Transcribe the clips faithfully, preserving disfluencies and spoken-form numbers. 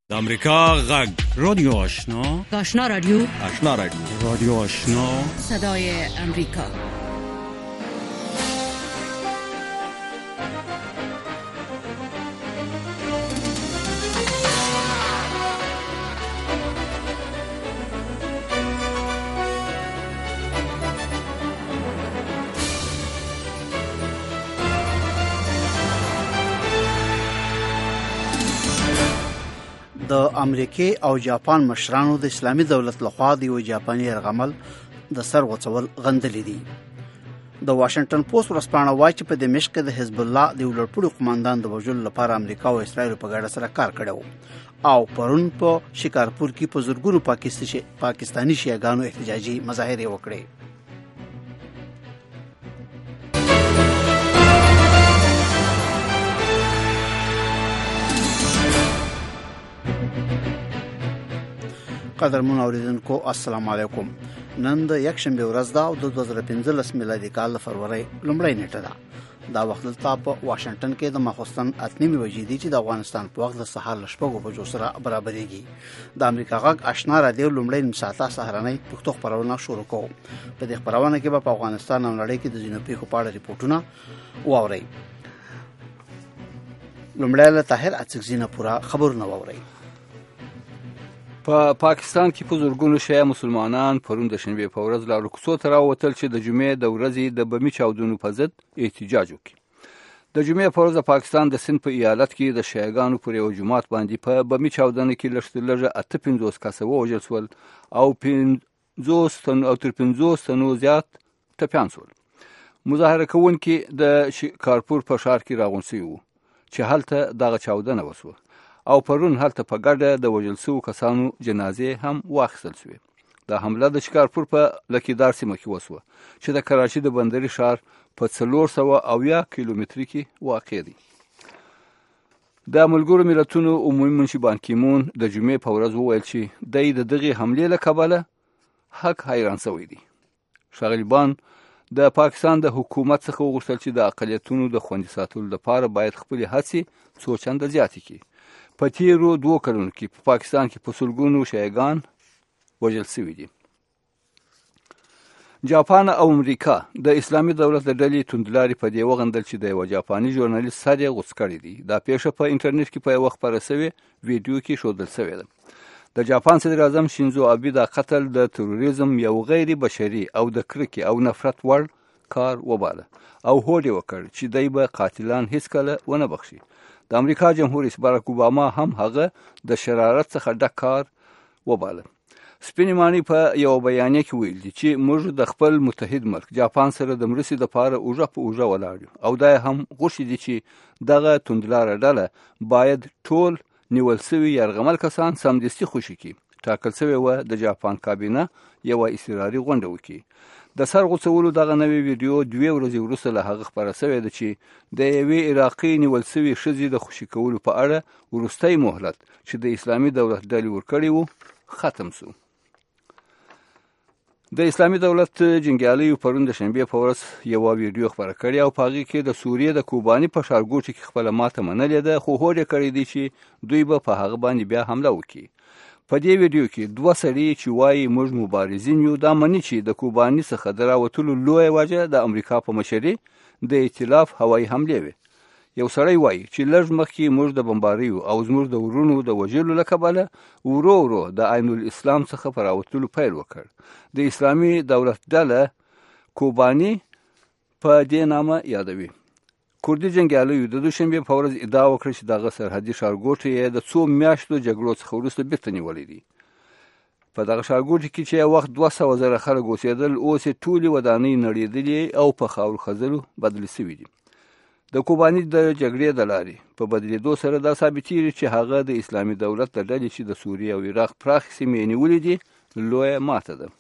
د امریکا غږ رادیو آشنا آشنا رادیو آشنا رادیو رادیو آشنا صدای امریکا. د امریکای او جاپان مشرانو د اسلامي دولت لخوا د یو جاپاني یرغمل د سر غوڅول غندلې دي. د واشنگټن پوسټ ورځپاڼه وایي چې په دمشق کې د حزب الله د ولړپوړي قوماندان د وژلو لپاره امریکا او اسرائیل په ګډه سره کار کړی او پرون په شکارپور کې په زورګونو پاکستاني پاکستاني شیعاګانو احتجاجي مظاهره وکړې. قدرمن اوریدونکو السلام علیکم. نن د یک شنبه ورځ ده او د دوه زره پنځلس میلادي کال د فروری لومړۍ نیټه ده. دا وخت دلته په واشنگټن کې د ماخوستن اتنیمې بجې دي چې د افغانستان په وخت د سهار له شپږو بجو سره برابرېږي. د امریکا غږ آشنا رادیو لومړۍ نیم ساعته سهارنۍ پښتو خپرونه شروع کوو. په دې خپرونه کې به په افغانستان او نړۍ کې د ځینو پیښو په اړه ریپورټونه واورئ. لومړی له طاهر اڅکزي نه پوره خبرونه واورئ. په پا پاکستان کې په زورګونو شیعه مسلمانان پرون د شنبې په ورځ لارو کوڅو ته راووتل چې د جمعې د ورځې د بمي چاودنو په ضد احتجاج وکړي. د جمعې په ورځ د پاکستان د سند په ایالت کې د شیعهګانو پر یو جومات باندې په بمي چاودنه کې لږ تر لږه اته پنځوس کسه ووژل شول او پنځوس تن او تر پنځوس تنو زیات ټپیان شول. مظاهره کوونکي د شکارپور په ښار کې راغونډ شوي وو چې هلته دغه چاودنه وشوه او پرون هلته په ګډه د وژل شوو کسانو جنازې هم واخیستل شوې. دا حمله د شکارپور په لکیدار سیمه کې وشوه چې د کراچۍ د بندري ښار په څلور سوه اویا کیلومتري کې واقع دی. د ملګرو ملتونو عمومي منشي بان کیمون د جمعې په ورځ وویل چې دی د دغې حملې له کبله حق حیران شوی دی. ښاغلي بان د پاکستان د حکومت څخه وغوښتل چې د اقلیتونو د خوندي ساتلو لپاره باید خپلې هڅې څو چنده زیاتې کړي. په تیرو دوه کلونو کې په پاکستان کې په سلګونو شیعهګان وژل شوي دي. جاپان او امریکا د اسلامي دولت د ډلې توندلارې په دې وغندل چې د یوه جاپاني ژورنالیست سر یې غوڅ کړی دی. دا پیښه په انټرنیټ کې په یوه خپره شوې ویډیو کې ښودل شوې ده. د جاپان صدر اعظم شینزو آبې دا قتل د تروریزم یو غیر بشري او د کرکې او نفرت وړ کار وباله او هوډ یې وکړ چې دی به قاتلان هیڅکله ونه بخښي. د امریکا جمهور رئیس باراک اوباما هم هغه د شرارت څخه ډک کار وباله. سپینې ماڼۍ په یو بیانیه کې ویل دي چې موږ د خپل متحد ملک جاپان سره د مرستې لپاره اوږه په اوږه ولاړ یو او دا هم غوښتي دي چې دغه توندلاره ډله باید ټول نیول شوي یرغمل کسان سمدستي خوشي کړي. ټاکل شوې وه د جاپان کابینه یوه اضطراري غونډه وکړي. د سر غوڅولو دغه نوې ویډیو دوې ورځې وروسته له هغه خپره شوې ده چې د یوې عراقي نیول شوې ښځې د خوشي کولو په اړه وروستی مهلت چې د اسلامي دولت ډلې ورکړی وو ختم شو. د اسلامي دولت جنګیالیو پرون د شنبې په ورځ یوه ویډیو خپره کړې او په هغې کې د سوریې د کوباني په ښارګوټي کې خپله ماته منلې ده خو هوډ یې کړی دی چې دوی به په هغه باندې بیا حمله وکړي. په دې ویډیو کې دوه سړي چې وایي موږ مبارزین یو دا مني چې د کوباني څخه د راوتلو لویه وجه د امریکا په مشرۍ د ائتلاف هوایي حملې وې. یو سړی وایي چې لږ مخکې موږ د بمباریو او زموږ د ورونو د وژلو له کبله ورو ورو د عین الاسلام څخه په راوتلو پیل وکړ. د اسلامي دولت ډله کوباني په دې نامه یادوي. کوردي جنګیالیو د دوشنبې په ورځ ادعا وکړه چې دغه سرحدي ښارګوټی یې د څو میاشتو جګړو څخه وروسته بېرته نیولی دی. په دغه ښارګوټي کې چې یو وخت دوه سوه زره خلک اوسېدل اوس یې ټولې ودانۍ نړېدلې او په خاورو خزلو بدلې شوي دي. د کوباني د جګړې د لارې په بدلېدو سره دا ثابتېږي چې هغه د اسلامي دولت د ډلې چې د سوریې او عراق پراخې سیمې یې نیولې دي لویه ماته ده.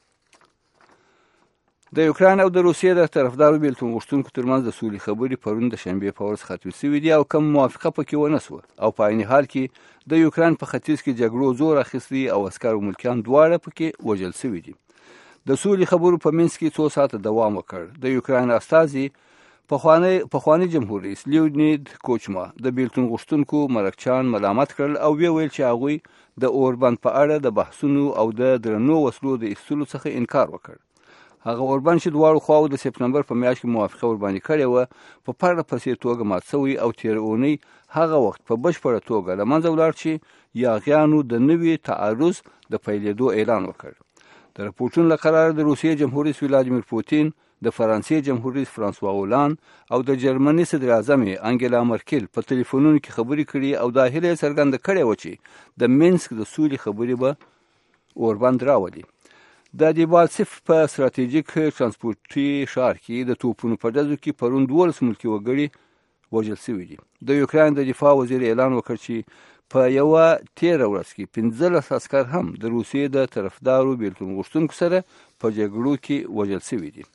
د یوکراین او د روسیې د طرفدارو بېلتون غوښتونکو ترمنځ د سولې خبرې پرون د شنبې په ورځ ختمې شوي دي او کوم موافقه پکې ونه شوه او په عین حال کې د یوکراین په ختیځ کې جګړو زور اخیستی او عسکر او ملکیان دواړه پکې وژل شوي دي. د سولې خبرو په منځ کې څو ساعته دوام وکړ. د یوکراین استازي پخوانی پخوانی جمهور رئیس لیونید کوچما د بیلتون غوښتونکو مرکچان ملامت کړل او وی ویل چې هغوی د اوربند په اړه د بحثونو او د درنو وسلو د ایستلو څخه انکار وکړ. هغه اوربند چې دواړو خواو د سپتمبر په میاشت کې موافقه ورباندې کړې وه په پرله پسې توګه مات شوی او تېره اونۍ هغه وخت په بشپړه توګه له منځه ولاړ چې یاغیانو د نوي تعرض د پیلېدو اعلان وکړ. د راپورټونو له قراره د روسیې جمهور رئیس ولادیمیر پوتین، د فرانسې جمهور رئیس فرانسوا هولان او د جرمني صدر اعظم انګلا مرکل په ټلیفونونو کې خبرې کړي او دا هیله څرګنده کړې وه چې د مینسک د سولې خبرې به اوربند راولي. د دیبالسیف په ستراتیژیک ترانسپورټي ښار کې د توپونو په ډزو کې پرون دولس ملکي وګړي وژل شوي دي. د یوکراین د دفاع وزیر اعلان وکړ چې په یوه تیره ورځ کې پنځلس عسکر هم د روسیې د طرفدارو بیلتون غوښتونکو سره په جګړو کې وژل شوي دي.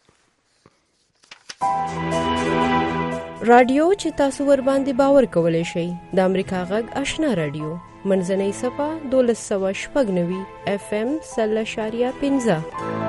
رادیو چې تاسو ور باندې باور کولی شئ د امریکا غږ آشنا رادیو منځنۍ صفه دولس سوه شپږ نوي اف ام سل اشاریه پنځه.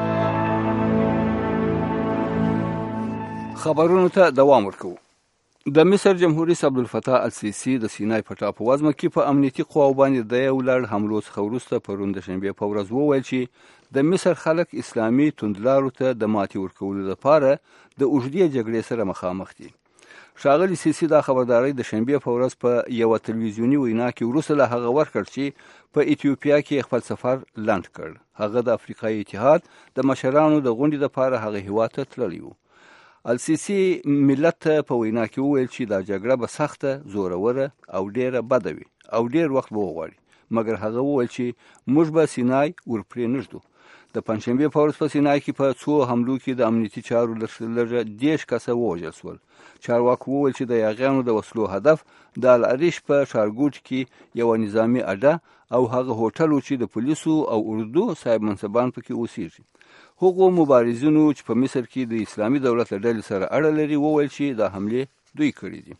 خبرونو ته دوام ورکوو. د مصر جمهور رئیس عبدالفتاح السیسی د سینای په ټاپووزمه کې په امنیتي قواو باندې د یو لړ حملو څخه وروسته پرون د شنبې په ورځ وویل چې د مصر خلک اسلامي توندلارو ته د ماتې ورکولو لپاره د اوږدې جګړې سره مخامخ دي. ښاغلي سیسی دا خبرداری د شنبې په ورځ په یوه تلویزیوني وینا کې وروسته له هغه ورکړ چې په ایتیوپیا کې خپل سفر لنډ کړ. هغه د افریقایي اتحاد د مشرانو د غونډې لپاره هغه هیواد ته تللی و. السیسی ملت ته په وینا کې وویل چې دا جګړه به سخته، زوروره او ډیره بده وي او ډیر وخت به وغواړي، مګر هغه وویل چې موږ به سینای ورپرې نږدو. د پنجشنبې په ورځ په سینای کې په څو حملو کې د امنیتي چارو لږه دېرش کسه ووژل شول. چارواکو وویل چې د یاغیانو د وسلو هدف د العریش په ښارګوټي کې یوه نظامي اډه او هغه هوټل و چې د پولیسو او اردو صاحب منصبان پکې اوسیږي. هغو مبارزینو چې په مصر کې د اسلامي دولت له ډلې سره اړه لري وویل چې دا حملې دوی کړي دي.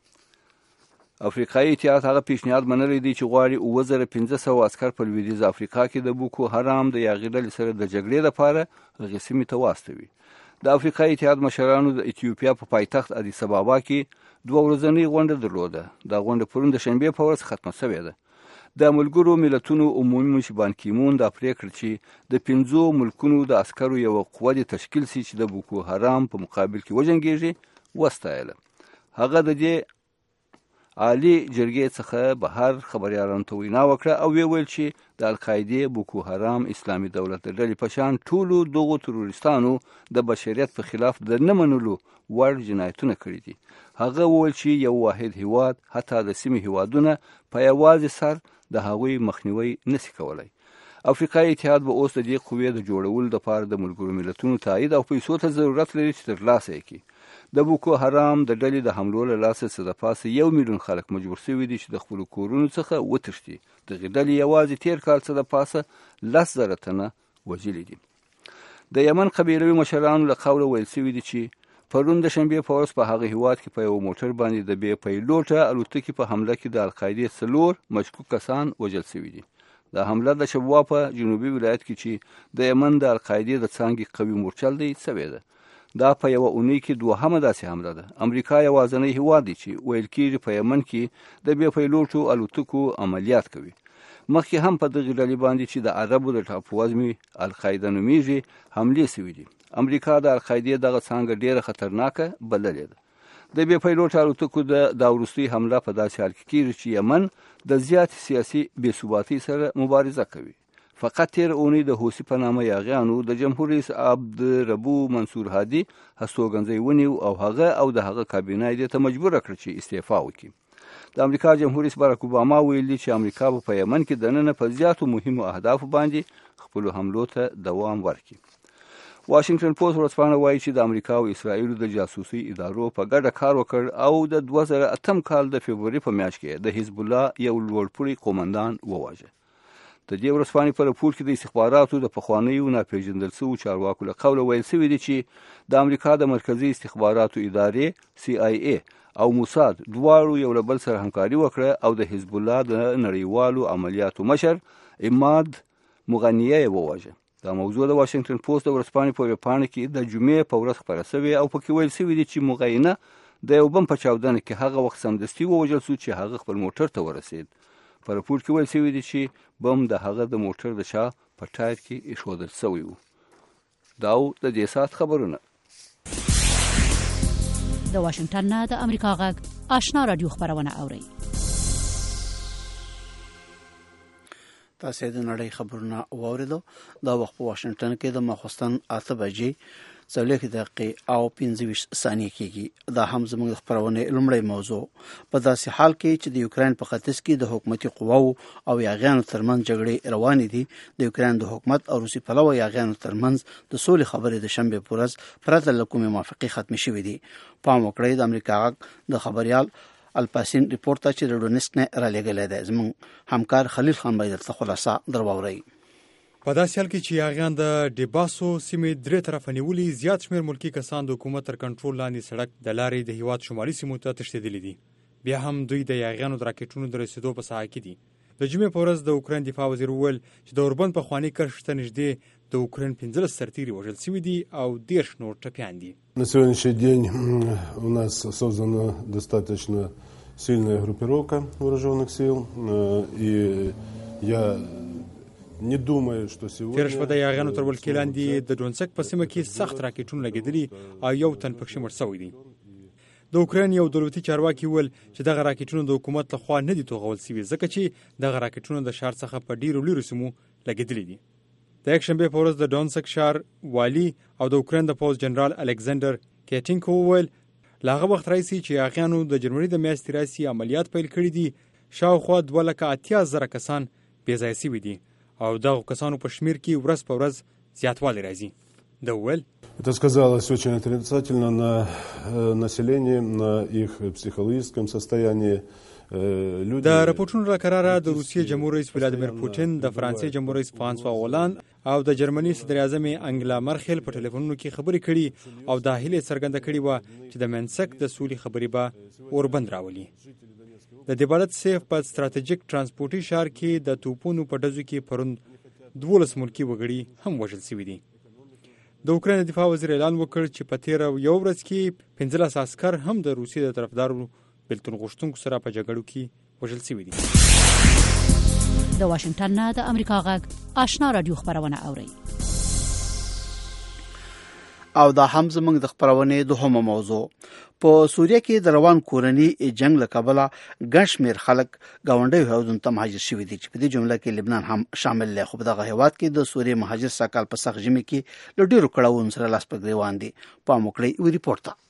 افریقایي اتحاد هغه پیشنهاد منلی دی چې غواړي اووه زره پنځه سوه عسکر په لویدیځ افریقا کې د بوکو حرام د یاغي ډلې سره د جګړې لپاره هغې سیمې ته واستوي. د افریقایي اتحاد مشرانو د ایتیوپیا په پایتخت ادیس ابابا کې دوه ورځنۍ غونډه درلوده. دا غونډه پرون د شنبې په ورځ ختمه شوې ده. د ملګرو ملتونو عمومي مشر بان کیمون دا پریکړه چې د پنځو ملکونو د عسکرو یوه قوه د تشکیل شي چې د بوکو حرام په مقابل کې وجنګیږي وستایله. هغه د دې عالی جرګې څخه بهر خبریالانو ته وینا وکړه او وی ویل چې د القاعدې، بوکو حرام، اسلامي دولت د ډلې په شان ټولو دغو تروریستانو د بشریت په خلاف د نه منلو وړ جنایتونه کړي دي. هغه وویل چې یو واحد هیواد، حتی د سیمې هیوادونه، په یوازې سر د هغوی مخنیوي نسی کولای. افریقایي اتحاد به اوس د دې قوې د جوړولو لپاره د ملګرو ملتونو تایید او پیسو ته ضرورت لري چې ترلاسه یې کړي. د بوکو حرام د ډلې د حملو له لاسه څه د پاسه یو میلیون خلک مجبور شوي دي چې د خپلو کورونو څخه وتښتي. دغې ډلې یوازې تېر کال څه د پاسه لس زره تنه وژلي دي. د یمن قبیلوي مشرانو له قوله ویل شوي دي چې پرون د شنبې په ورځ په هغه هیواد کې په یو موټر باندې د بې پیلوټه الوتکې په حمله کې د القاعدې څلور مشکوک کسان وژل شوي دي. دا حمله د شبوا په جنوبي ولایت کې چې د یمن د القاعدې د څانګې قوي مورچل دی شوې ده. دا په یوه اونۍ کې دوهمه داسې حمله ده. امریکا یوازینی هیواد دی چې ویل کېږي په یمن کې د بې پیلوټو الوتکو عملیات کوي. مخکې هم په دغې ډلې باندې چې د عربو د ټاپووزمې القاعده نومیږي حملې شوي دي. امریکا د القاعدې دغه څانګه ډیره خطرناکه بللې ده. د بې پیلوټ الوتکو د دا وروستۍ حمله په داسې حال کې کېږي چې یمن د زیات سیاسي بې ثباتۍ سره مبارزه کوي. فقط تیر اونۍ د حوثي په نامه یاغیانو د جمهور رئیس عبدالربو منصور هادي هستوګنځی ونیو او هغه او د هغه کابینه یې ته مجبوره کړ چې استعفا وکړي. د امریکا جمهور رئیس باراک اوباما ویلي چې امریکا به په یمن کې دننه په زیاتو مهمو اهدافو باندې خپلو حملو ته دوام ورکړي. واشنگټن پوسټ ورځپاڼه وایي چې د امریکا او اسرائیلو د جاسوسي ادارو په ګډه کار وکړ او د دوه زره اتم کال د فبروري په میاشت کې د حزب الله یو لوړپوړي قومندان وواژه. د دې ورځپاڼې په راپور کې د استخباراتو د پخوانیو ناپېژندل شویو چارواکو له قوله ویل شوي دي چې د امریکا د مرکزي استخباراتو ادارې سی آی ای او موساد دواړو یو له بل سره همکاري وکړه او د حزب الله د نړیوالو عملیاتو مشر عماد مغنیه یې وواژه. دا موضوع د واشنگټن پوسټ د ورځپاڼې په ویبپاڼه کې د جمعې په ورځ خپره شوې او پکې ویل شوي دي چې مغینه د یو بم په چاودنه کې هغه وخت سمدستي ووژل شو چې هغه خپل موټر ته ورسېد. په راپور کې ویل شوي دي چې بم د هغه د موټر د شا په ټایر کې ایښودل شوی و. دا و د دې ساعت خبرونه. د واشنگټن نه د امریکا غږ آشنا رادیو خبرونه اورئ. تاسو د نړۍ خبرونه واوریدو. دا وخت په واشنگټن کې د ماخوستن اته بجې څلور دقیقې او پنځه ویشت ثانیې کېږي. دا هم زموږ خبرونه لومړی موضوع. په داسې حال کې چې د یوکرين په ختیځ کې د حکومتي قواو او یاغیانو ترمنځ جګړې روانې دي، د یوکرين د حکومت او روسي پلوه یاغیانو ترمنځ د سولې خبرې د شنبه په ورځ پرته له کومې موافقې ختمې شوې دي. پام وکړئ د امریکا غږ د خبريال الپاسین ریپورت چې د ډونیسک نه را لګلې ده. زموږ همکار خلیل خان باید درته خلاصه درواوري. په داسې حال کې چې یاغیان د ډیباسو سیمې درې طرفه نیولې، زیات شمېر ملکی کسان د حکومت تر کنټرول لاندې سړک د لارې د هیواد شمالي سیمو ته تښتېدلي دي. بیا هم دوی د یاغیانو د راکټونو د رسېدو په ساحه کې دي. د جمعې په ورځ د اوکراین دفاع وزیر وویل چې د اوربند په خواني کرښې ته نږدې د اوکراین پنځلس سرتیري وژل شوي دي او دېرش نور ټپیان دي. На сегодняшний день у нас создана достаточно сильная группировка вооруженных сил, и я не думаю, что сегодня... تېره شپه د یاغیانو تر ولکې لاندې د ډونسک په سیمه کې سخت راکټونه لګېدلي او یو تن پکښې مړ شوی دی. د اوکراین یو دولتي چارواکي وویل چې دغه راکټونه د حکومت لخوا نه دي توغول شوي، ځکه چې دغه راکټونه د ښار څخه په ډېرو لرې سیمو لګېدلي دي. د یکشنبې په ورځ د ډونسک ښار والي او د اوکراین د پوځ جنرال الکساندر کیټینکو وویل له هغه وخت راهیسې چې یاغیانو د جنوري د میاشتې راهیسې عملیات پیل کړي دي، شاوخوا دوه لکه اتیا زره کسان بېځایه شوي دي او دغو کسانو په شمېر کې ورځ په ورځ زیاتوالی راځي. ده وویل Это сказалось очень отрицательно на населении, на их психологическом состоянии. د راپورټونو له قراره د روسیې جمهور رئیس ولادیمیر پوتین، د فرانسې جمهور رئیس فرانسوا هولند او د جرمني صدر اعظم انګلا مرکل په ټلیفونونو کې خبرې کړي او دا هیله څرګنده کړې وه چې د منسک د سولې خبرې به اوربند راولي. د دیبالت سیف په ستراتیژیک ترانسپورټي ښار کې د توپونو په ډزو کې پرون دولس ملکي وګړي هم وژل شوي دي. د اوکراین دفاع وزیر اعلان وکړ چې په تیره یو ورځ کې پنځلس عسکر هم د روسیې د طرفدارو بېلتون غوښتونکو سره په جګړو کې وژل شوي دي. د واشنگټن نه د امریکا غږ آشنا رادیو خبرونه اورئ. او دا هم زموږ د خبرونې دوهمه موضوع. په سوریه کې د روان کورني جنگ له کبله ګڼ شمېر خلک ګاونډیو هیوادونو ته مهاجر شوي دي، چې په دې جمله کې لبنان هم شامل دی. خو په دغه هیواد کې د سوریې مهاجر سږ کال په سخت ژمي کې له ډېرو کړاوونو سره لاس په ګرېوان دي. پام وکړئ یو ریپورټ ته.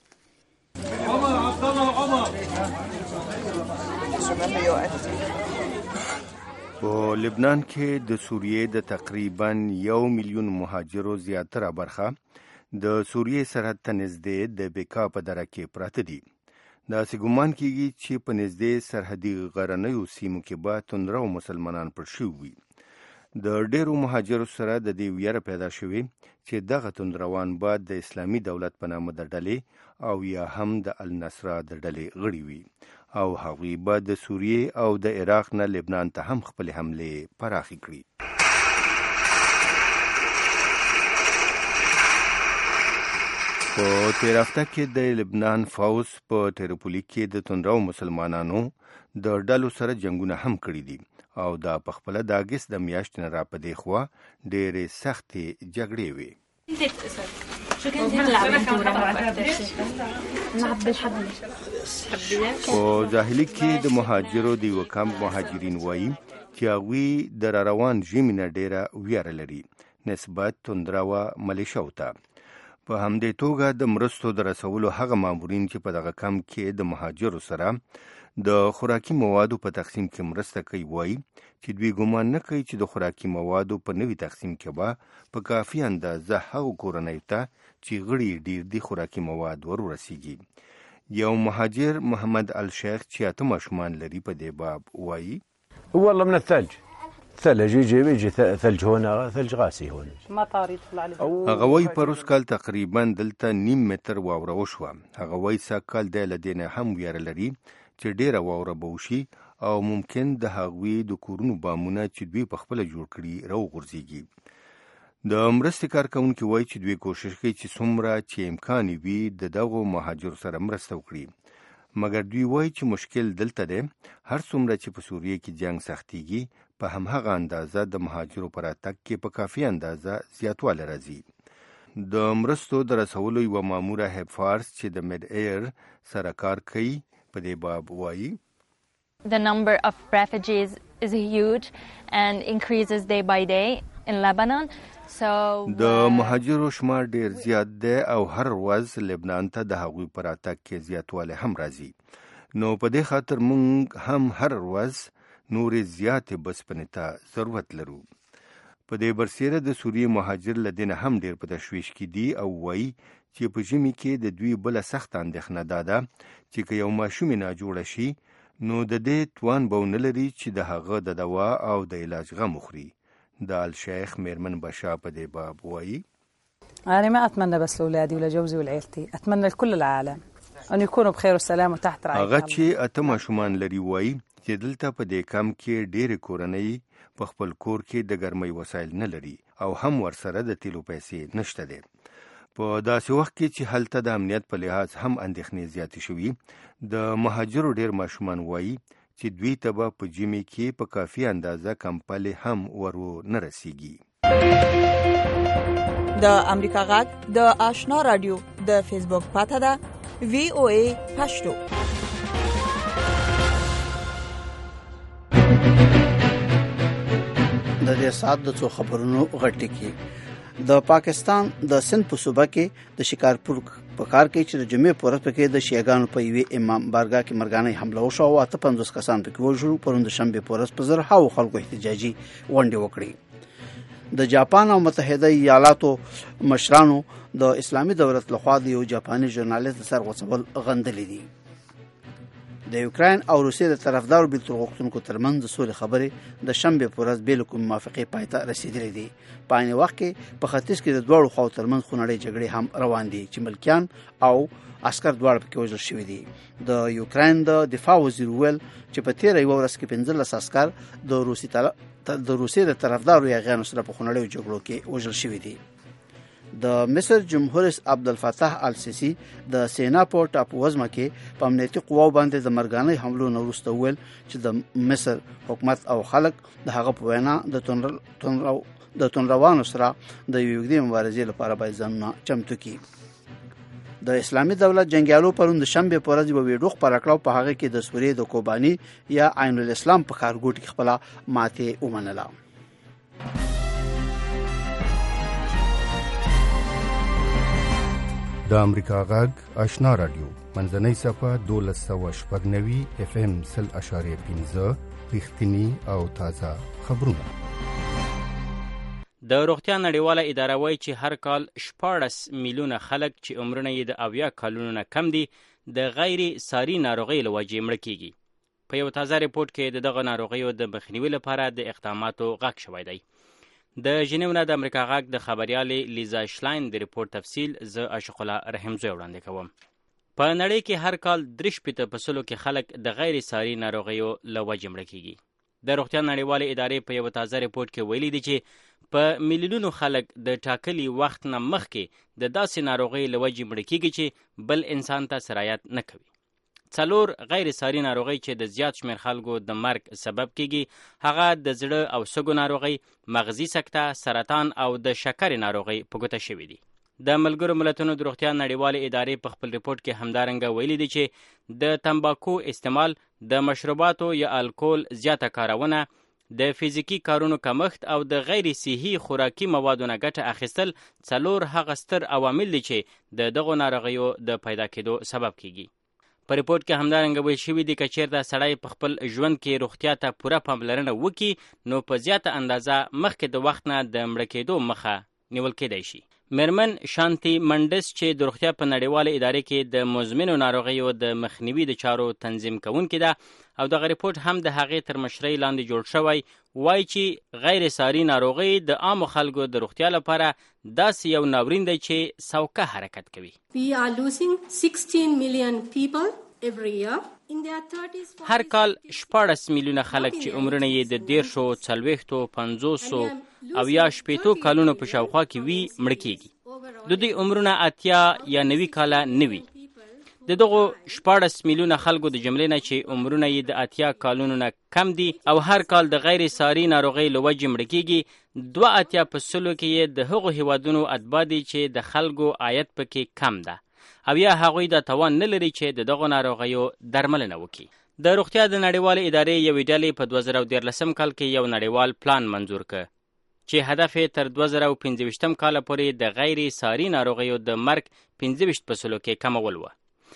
په لبنان کې د سوریې د تقریباً یو میلیون مهاجرو زیاتره برخه د سوریې سرحد ته نږدې د بیکا په دره کې پراته دي. داسې ګمان کېږي چې په نږدې سرحدي غرنیو سیمو کې به توندرو مسلمانان پټ شوي وي. د ډېرو مهاجرو سره د دې ویره پیدا شوې چې دغه توندروان به د اسلامي دولت په نامه د ډلې او یا هم د النصره د ډلې غړي وي او هغوی به د سوریې او د عراق نه لبنان ته هم خپلې حملې پراخې کړي. په تیر هفته کې د لبنان فوز په تریپولي کې د توندرو مسلمانانو د ډلو سره جنگونه هم کړي دي او دا په خپله د اګست د میاشتې نه را په دې خوا ډېرې سختې جګړې وې. په جاهلي کې د مهاجرو د یوه کمپ مهاجرین وایي چې هغوی د را روان ژمي نه ډېره ویره لري نسبت توندروه ملیشو ته. په همدې توګه د مرستو د رسولو هغه مامورین چې په دغه کمپ کې د مهاجرو سره د خوراکي موادو په تقسیم کې مرسته کوي وایي چې دوی ګمان نه کوي چې د خوراکي موادو په نوي تقسیم کې به په کافي اندازه هغو کورنیو ته چې غړي ډیر دي خوراکي مواد ور ورسیږي. یو مهاجر محمد الشیخ چې اته ماشومان لري په دې باب وایي والله من الثلج ثلج يجي يجي ثلج هنا ثلج غاسي هون مطار يدخل عليه. هغه وایي پروس کال تقریبا دلته نیم متر واوره وشوه. هغه وایي سږکال دی له دې نه هم ویره لري چې ډېره واوره به وشي او ممکن د هغوی د کورونو بامونه چې دوی په خپله جوړ کړي راوغورځېږي. د مرستې کارکونکي وایي چې دوی کوشش کوي چې څومره چې امکان وي د دغو مهاجرو سره مرسته وکړي، مګر دوی وایي چې مشکل دلته دی هر څومره چې په سوریه کې جنگ سختیږي په همهغه اندازه د مهاجرو پر اتک کې په کافي اندازه زیاتوالی راځي. د مرستو د رسولو یوه ماموره هیب فارس چې د مید ایر سره کار کوي په دې باب وایي The number of refugees is huge and increases day by day in Lebanon. So د مهاجرو شمار ډیر زیات دی او هر ورځ لبنان ته د هغوی پر اتک کې زیاتوالی هم راځي. نو په دې خاطر موږ هم هر ورځ نورې زیاتې بسپنې ته ضرورت لرو. په دې برسیره د سوریې مهاجر له دې نه هم ډیر په تشویش کې دي او وایي چې په ژمي کې د دوی بله سخته اندېښنه دا ده چې که یو ماشوم یې ناجوړه شي نو د دې توان به ونه لري چې د هغه د دوا او د علاج غم وخوري. د الشيخ ميرمن بشا په دې باب وایي أنا ما أتمنى بس لأولادي ولجوزي ولعيلتي، أتمنى لكل العالم أن يكونوا بخير وسلام وتحت رعاية الله. هغه چې اته ماشومان لري وایي چې دلته په دې کم کې ډېرې کورنۍ په خپل کور کې د ګرمۍ وسایل نه لري او هم ورسره د تیلو پیسې نشته دی. په داسې وخت کې چې هلته د امنیت په لحاظ هم اندېښنې زیاتې شوي، د مهاجرو ډېر ماشومان وایي چې دوی ته به په ژمي کې په کافي اندازه کمپلې هم ورو نه رسیږي. د امریکا غږ د آشنا رادیو د فیسبوک پاته ده وی او ای پښتو. د دې سات د څو خبرونو غټي کې د پاکستان د سند په صوبه کې د شکارپور په کار کې چې د جمعې په ورځ کې د شیعاګانو په یوې امام بارګاه کې مرګانه حمله وشو او اته پنځوس کسان پکې وژل. پروند شنبه په ورځ په زرهاو خلکو احتجاجي غونډه وکړي. د جاپان او متحده ایالاتو مشرانو د اسلامي دولت لخوا د یو جاپاني ژورنالیست سر غوڅول غندلې دي. د یوکرين او روسیې د طرفدارو بیلتون غوښتونکو ترمنځ د سولې خبرې د شنبه په ورځ بل کوم موافقه پایته رسیدلې دي. په عین وخت کې په ختیځ کې د دوړو خواو ترمنځ خونړۍ جګړې هم روان دي چې ملکیان او عسكر دواړه پکې وژل شوي دي. د یوکرين د دفاع وزیر ویل چې په تیر یو ورځ کې پنځلس عسكر د روسي د روسیې د طرفدارو یاغیانو سره په خونړۍ جګړو کې وژل شوي دي. د مصر جمهور رئیس عبدالفتاح السیسی د سینا په ټاپو وزمه کې په امنیتي قواو باندې د مرګانه حملو نه وروسته ویل چې د مصر حکومت او خلک د هغه په وینا د تونر تونرو د تونروانو سره د یوګدي مبارزې لپاره باید ځانونه چمتو کړي. د اسلامي دولت جنگیالو پروند شنبه په ورځ په ویډیو خبره کړو په هغه کې د سوریې د کوبانی یا عین الاسلام په کارګوټ کې خپل ماته ومنله. د امریکا غږ آشنا رادیو منځنۍ صفه دولس سوه شپږ نوي اف ام سل اشاریه پنځه رښتینی او تازه خبرونه. د روغتیا نړیواله اداره وایي چې هر کال شپاړس میلیونه خلک چې عمرونه یې د اویا کلونو نه کم دي د غیر ساري ناروغۍ له وجې مړه کیږي. په یو تازه ریپورت کې د دغه ناروغیو د مخنیوي لپاره د اقداماتو غږ شوی دی. د ژنیو نه د امریکا غږ د خبریالې لیزا شلاین د ریپورت تفصیل زه عاشق الله رحمزی وړاندې کوم. په نړۍ کې هر کال درې شپېته په سلو کې خلک د غیر ساري ناروغیو له وجې مړه کیږي. د روغتیا نړیوالې ادارې په یو تازه ریپورت کې ویلي دي چې په میلیونونو خلک د ټاکلي وخت نه مخکې د داسې ناروغۍ له وجې مړه کیږي چې بل انسان ته سرایت نه کوي. څلور غیر ساري ناروغۍ چې د زیات شمېر خلکو د مرګ سبب کیږي هغه د زړه او سږو ناروغۍ، مغزي سکته، سرطان او د شکرې ناروغۍ په ګوته شوي دي. د ملګرو ملتونو د روغتیا نړیوالې ادارې په خپل ریپورت کې همدارنګه ویلي دي چې د تمباکو استعمال، د مشروباتو یا الکول زیاته کارونه، د فزیکی کارونو کمښت او د غیر صحي خوراکي موادو نه ګټه اخیستل څلور هغه ستر عوامل دي چې د دغو ناروغیو د پیدا کېدو سبب کیږي. په ریپورت کې همدارنګه ویل شوي دي که چېرته سړی په خپل ژوند کې روغتیا ته پوره پاملرنه وکړي نو په زیاته اندازه مخکې د وخت نه د مړه کېدو مخه نیول کېدی شي. میرمن شانتی منډس چې د روغتیا په نړیواله ادارې کې د مزمنو ناروغیو د مخنیوي د چارو تنظیم کوونکې ده او دغه ریپورت هم د هغې تر مشرۍ لاندې جوړ شوی، وایي چې غیر ساري ناروغۍ د عامو خلکو د روغتیا لپاره داسې یو ناورین دی چې سوکه حرکت کوي. We are losing sixteen million people every year. هر کال شپاړس میلیونه خلک چې عمرونه یې د دیرشو، څلوېښتو، پنځوسو او یا شپېتو کالونو په شاوخوا کې وي مړه کیږي. د دوی عمرونه اتیا یا نوي کاله نه وي. د دغو شپاړس میلیونه خلکو د جملې نه چې عمرونه یې د اتیا کالونو نه کم دي او هر کال د غیر ساري ناروغۍ له وجې مړه کیږي، دوه اتیا په سلو کې یې د هغو هیوادونو اتباع دي چې د خلکو عاید پکې کم ده او یا هغوی د توان نه لري چې د دغو ناروغیو درملنه وکړي. د روغتیا د نړیوالې ادارې یوې ډلې په دوه زره دیارلسم کال کې یو نړیوال پلان منظور کړ چې هدف یې تر دوه زره پنځه ویشتم کاله پورې د غیر ساري ناروغیو د مرګ پنځه ویشت په سلو کې کمول و.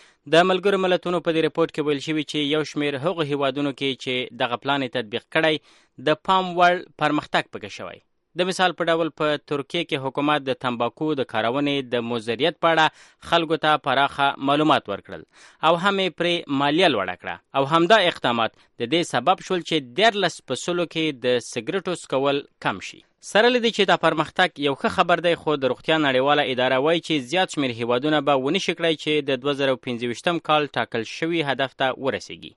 د ملګرو ملتونو په دې رپورټ کې ویل شوي چې یو شمېر هغو هیوادونو کې چې دغه پلان یې تطبیق کړی د پام وړ پرمختګ پکې شوی. د مثال په ډول په ترکیه کې حکومت د تمباکو د کارونې د مضریت په اړه خلکو ته پراخه معلومات ورکړل او هم یې پرې مالیه لوړه کړه او همدا اقدامات د دې سبب شول چې دیارلس په سلو کې د سګرټو څکول کم شي. سره له دې چې دا پرمختګ یو ښه خبر دی، خو د روغتیا نړیواله اداره وایي چې زیات شمېر هیوادونه به ونشي کړی چې د دوه زره پنځه ویشتم کال ټاکل شوي هدف ته ورسیږي.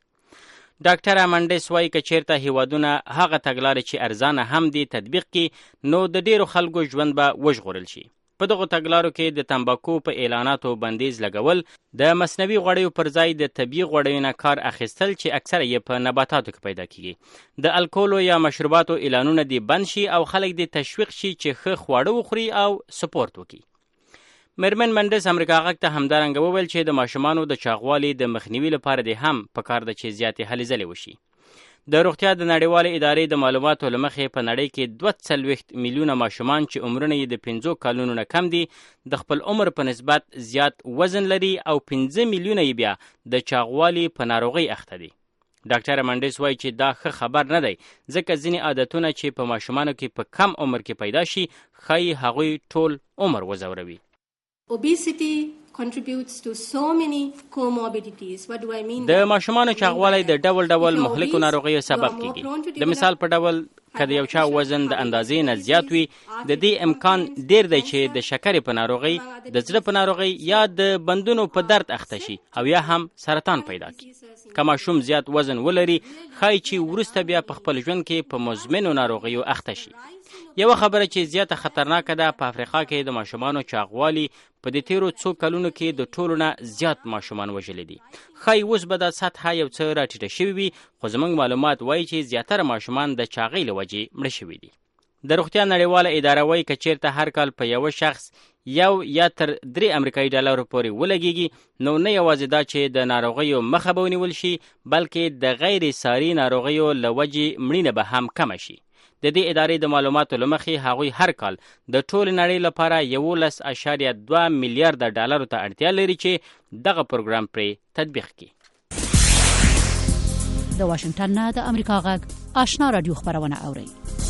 ډاکټر امنډس وایي که چیرته هیوادونه هغه تګلارې چې ارزانه هم دي تطبیق کړي نو د ډیرو خلکو ژوند به وژغورل شي. په دغو تګلارو کې د تمباکو په اعلاناتو بندیز لګول، د مصنوعي غوړیو پر ځای د طبیعي غوړیو نه کار اخیستل چې اکثره یې په نباتاتو کې پیدا کیږي، د الکولو یا مشروباتو اعلانونه دې بند شي او خلک دې تشویق شي چې ښه خواړه وخوري او سپورت وکړي. میرمن منډس امریکا غږ ته همدارنګه وویل چې د ماشومانو د چاغوالي د مخنیوي لپاره دې هم پکار ده چې زیاتې هلې ځلې وشي. د روغتیا د نړیوالې ادارې د معلوماتو له مخې په نړۍ کې دوه څلوېښت میلیونه ماشومان چې عمرونه یې د پنځو کالونو نه کم دي د خپل عمر په نسبت زیات وزن لري او پنځه میلیونه یې بیا د چاغوالي په ناروغۍ اخته دي. ډاکټر منډس وایي چې دا ښه خبر نه دی ځکه ځینې عادتونه چې په ماشومانو کې په کم عمر کې پیدا شي ښایي هغوی ټول عمر وځوروي. Obesity contributes to so many comorbidities. What do I mean? د ماشومانو چاغوالی د ډول ډول مهلکو ناروغیو سبب کیږي. د مثال په ډول که د یو چا وزن د اندازې نه زیات وي، د دې امکان ډیر دی چې د شکرې په ناروغۍ، د زړه په ناروغۍ یا د بندونو په درد اخته شي او یا هم سرطان پیدا کړي. که ماشوم زیات وزن ولري، ښایي چې وروسته بیا په خپل ژوند کې په مزمنو ناروغیو اخته شي. یوه خبره چې زیاته خطرناکه ده، په افریقا کې د ماشومانو چاغوالي په دې تیرو څو کلونو کې د ټولو نه زیات ماشومان وژلي دي. ښایي اوس به دا سطحه یو څه راټیټه شوې وي، خو زموږ معلومات وایي چې زیاتره ماشومان د چاغۍ له وجې مړه شوي دي. د روغتیا نړیواله اداره وایي که چیرته هر کال په یوه شخص یو یا تر درې امریکایي ډالرو پورې ولګیږي نو نه یوازې دا چې د ناروغیو مخه به ونیول شي، بلکې د غیر ساري ناروغیو له وجې مړینه به هم کمه شي. د دې ادارې د معلوماتو له مخې هغوی هر کال د ټولې نړۍ لپاره یولس اشاریه دوه میلیارده ډالرو ته اړتیا لري چې دغه پروګرام پرې تطبیق کړي. د واشنګټن نه د امریکا غږ آشنا رادیو خبرونه اوري.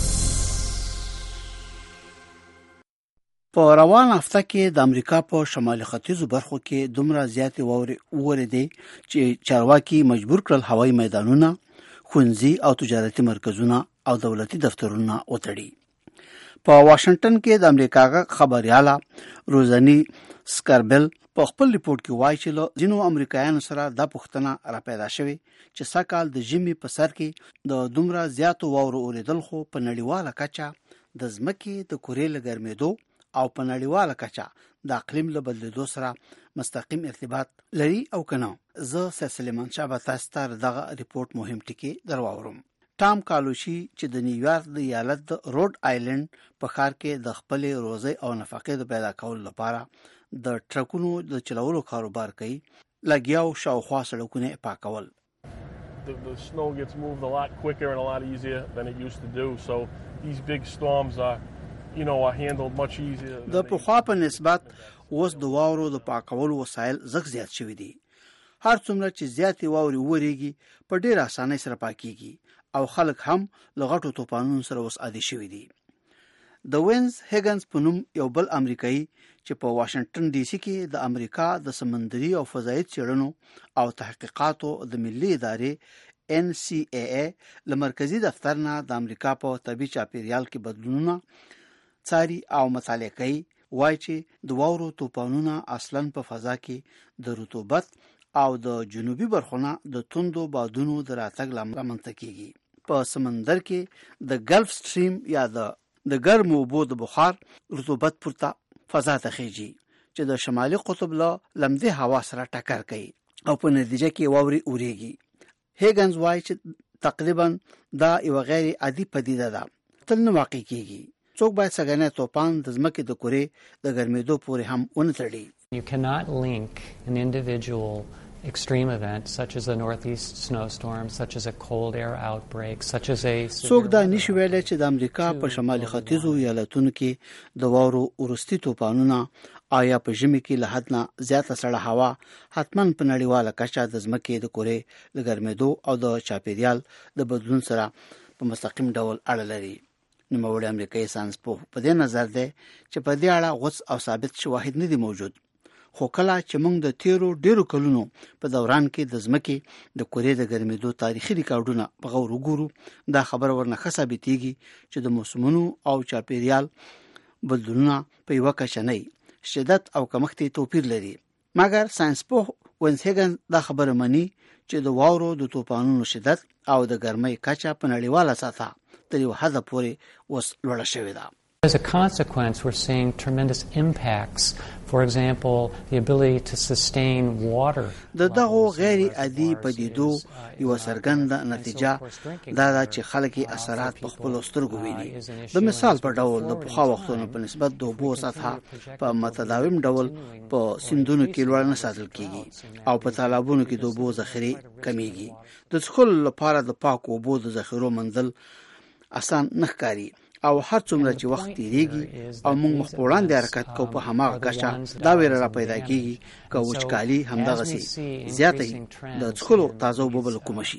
په روان هفته کې د امریکا په شمالي ختیځو برخو کې دومره زیاتې واورې وورېدې چې چارواکي مجبور کړل هوایي میدانونه، ښوونځي او تجارتي مرکزونه او دولتي دفترونه وتړي. په واشنګټن کې د امریکا غږ خبرياله روزنی سکاربل په خپل ریپورت کې وایي چې له ځینو امریکایانو سره دا پوښتنه را پیدا شوې چې سږکال د ژمي په سر کې د دومره زیاتو واورو اورېدل خو په نړیواله کچه د ځمکې د کورې له ګرمېدو او په نړیواله کچه د اقلیم له بدلېدو سره مستقیم ارتباط لري او کنه. زه سلیمان شاه به تاسو ته دغه ریپورت مهم ټکي درواورم. ټام کالوشي چې د نیویارک د ایالت د روډ آیلند په ښار کې د خپلې روزۍ او نفقې د پیدا کولو لپاره د ټرکونو د چلولو کاروبار کوي، لګیاو شاوخوا سړکونه پاکول. The, the snow gets moved a lot quicker and a lot easier than it used to do. So these big storms are, you know, are handled much easier. د پخوا په نسبت اوس د واورو د پاکولو وسایل زغ زیات شوي دي. هر څومره چې زیاتې واورې وورېږي په ډېر اسانۍ سره پاکېږي او خلک هم له غټو طوفانونو سره اوس عادي شوي دي. د وینز هیګنز په نوم یو بل امریکایي چې په واشنګټن ډي سي کې د امریکا د سمندري او فضایي څېړنو او تحقیقاتو د ملي ادارې ان سی ای ای له مرکزي دفتر نه د امریکا په طبي چاپیریال کې بدلونونه څاري او مطالعه کوي، وایي چې د واورو طوفانونه اصلاً په فضا کې د رطوبت او د جنوبي برخونه د توندو بادونو د راتګ لامل رامنځته کیږي. په سمندر کې د ګلف سټریم یا د د ګرمو اوبو د بخار رطوبت پورته فضا ته خېږي چې د شمالي قطب له لمدې هوا سره ټکر کوي او په نتیجه کې واوري اوريږي. هیګنز وایي چې تقریبا دا یو غیر عادي پدیده ده تل نه واقع کیږي. څوک باید څنګه توپان د ځمکې د کورې د ګرمېدو پورې هم ونه تړي. You cannot link an individual extreme event such as a northeast snowstorm, such as a cold air outbreak, such as a څوک دا نشي ویلی چې د امریکا په شمالي ختیځو ایالتونو کې د واورو وروستي طوفانونه آیا په ژمي کې له حد نه زیاته سړه هوا حتما په نړیواله کچه د ځمکې د کورې د ګرمېدو او د چاپیریال د بدلون سره په مستقیم ډول اړه لري. نوموړی امریکایي ساینسپوه په دې نظر دی چې په دې اړه غوڅ او ثابت شواهد نه دي موجود. خو کله چې موږ د تیرو ډیرو کلونو په دوران کې د ځمکې د کورې د ګرمېدو تاریخي ریکارډونه په غور وګورو دا خبره ورنه ښه ثابتېږي چې د موسمونو او چاپیریال بدلونونه په یوه کچه نه شدت او کمښت توپیر لري. مګر ساینسپوه ونسهګن دا خبره مني چې د واورو د طوفانونو شدت او د ګرمۍ کچه په نړیواله سطحه تر یو حده پورې اوس لوړه شوې ده. As a consequence, we're seeing tremendous impacts. For example, the ability to sustain water. د دغو غیر عادي پدیدو یو څرګنده نتیجه دا ده چې خلک اثرات په خپل سترګو ویني. د مثال په ډول د پخوا وختونو په نسبت د اوبو سطحه په متداوم ډول په سیندونو کې لوړ نه ساتل کیږي او په تالابونو کې د اوبو ذخیرې کمیږي. د څښلو لپاره د پاکو اوبو د ذخیرو موندل آسان نه ښکاري او هر څومره چې وخت تیریږي او موږ مخ په وړاندې حرکت کوو په هماغه کچه دا ویره را پیدا کیږي که وچکالي همدغسې زیاته وي د څښلو تازه اوبه به له کومه شي.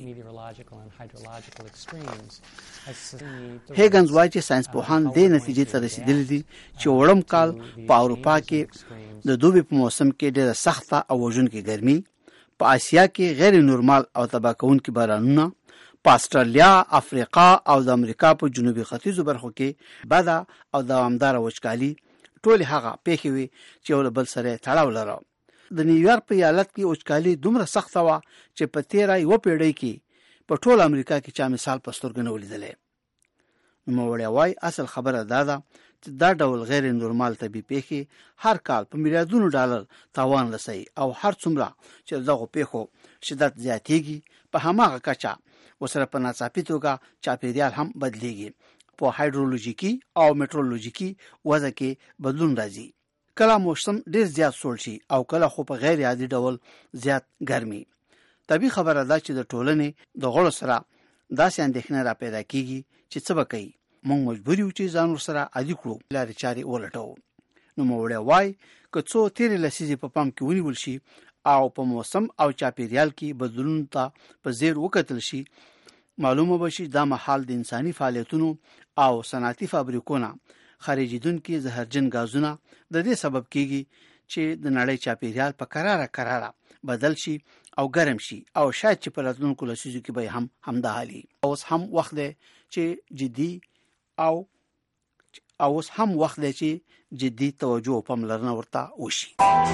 هیګنز وایي چې ساینسپوهان دې نتیجې ته رسېدلي دي چې وړم کال په اروپا کې د دوبي په موسم کې ډېره سخته او وژونکې ګرمي، په اسیا کې غیر نورمال او تباه کوونکي بارانونه، په استرالیا، افریقا او د امریکا په جنوبي ختیځو برخو کې بده او دوامداره وچکالي ټولې هغه پیښې وي چې یو له بل سره تړاو لري. د نیویارک په ایالت کې وچکالي دومره سخته وه چې په تیره یوه پیړۍ کې په ټول امریکا کې چا مثال په سترګو نه ولیدلی. نوموړی وایي اصل خبره دا ده چې دا ډول غیر نورمال طبیعي پیښې هر کال په میلیاردونو ډالر تاوان رسوي او هر څومره چې دغو پیښو شدت زیاتېږي په هماغه کچه وسره په ناڅاپي توګه چاپیریال هم بدلیږي. په هایدرولوژیکي او میټرولوژیکي وضع کې بدلون راځي. کله موسم ډیر زیات سوړ شي او کله خو په غیر عادي ډول زیات ګرمي. طبیعي خبره ده چې د ټولنې د غړو سره داسې اندېښنه را پیدا کیږي چې څه به کوي. موږ مجبور یو چې ځان ورسره عادي کړو، لارې چارې ولټوو. نوموړی وایي که څو تیرې لسیزې په پام کې ونیول شي او په موسم او چاپیریال کې بدلون ته په ځیر وکتل شي، معلومه به شي دا مهال د انساني فعالیتونو او صنعتي فابریکونو خارجیدونکي زهرجن غازونه د دې سبب کیږي چې د نړۍ چاپیریال په قراره قراره بدل شي او ګرم شي او شاید چې په راتلونکو لسیزو کې به هم همدا حالي. اوس هم وخت دی چې جدي او اوس هم وخت دی چې جدي توجه او پاملرنه ورته وشي.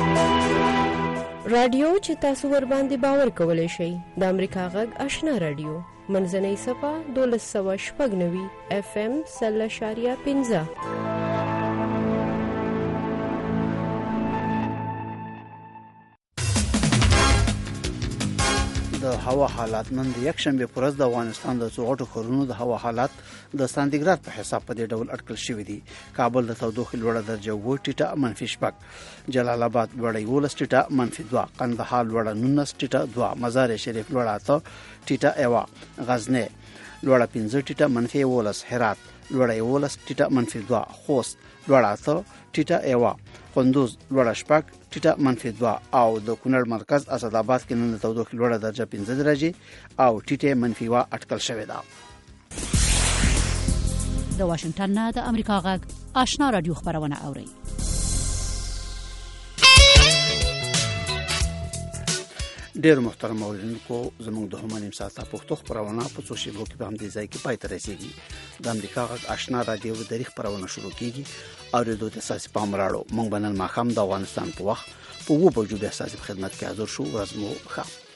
رادیو چې تاسو ور باندې باور کولای شئ د امریکا غږ آشنا رادیو منځنۍ صفه دولس سوه شپږ نوي اف ام سل اشاریه پنځه. د هوا حالات نن د یکشنبه پر ورځ د افغانستان د څوغټو ښارونو د هوا حالات د سانتیګراد په حساب په دې ډول اټکل شوی دی. کابل د تودوخې لوړه درجه اووه ټیټه منفي شپږ، جلال آباد لوړه یولس ټیټه منفي دوه، قندهار لوړه نولس ټیټه دوه، مزار شریف لوړه اته ټیټه یوه، غزنی لوړه پنځه ټیټه منفي یولس، هرات لوړه یولس ټیټه منفي دوه، خوست لوړه اته ټیټه یوه، کندوز لوړه شپږ ټیټه منفي دوه او د کونړ مرکز اسداباد کې نن د تودوخې لوړه درجه پنځه درجې او ټیټه منفي یوه اټکل شوې ده. د واشنگټن نه د امریکا غږ آشنا رادیو خبرونه اوري. ډېر محترم اوریدونکو، زموږ د هم نیم ساعته پښتو خبرونه په څو شیبو کې به هم دې ځای کې پای ته رسېږي. د امریکا غږ آشنا رادیو د تاریخ خبرونه شروع کیږي. اورېدو ته اساسي پام راړو. موږ به نن ماښام د افغانستان په وخت په اووه بجو بیا ستاسو په خدمت کې حاضر شو. ورځ مو ښه.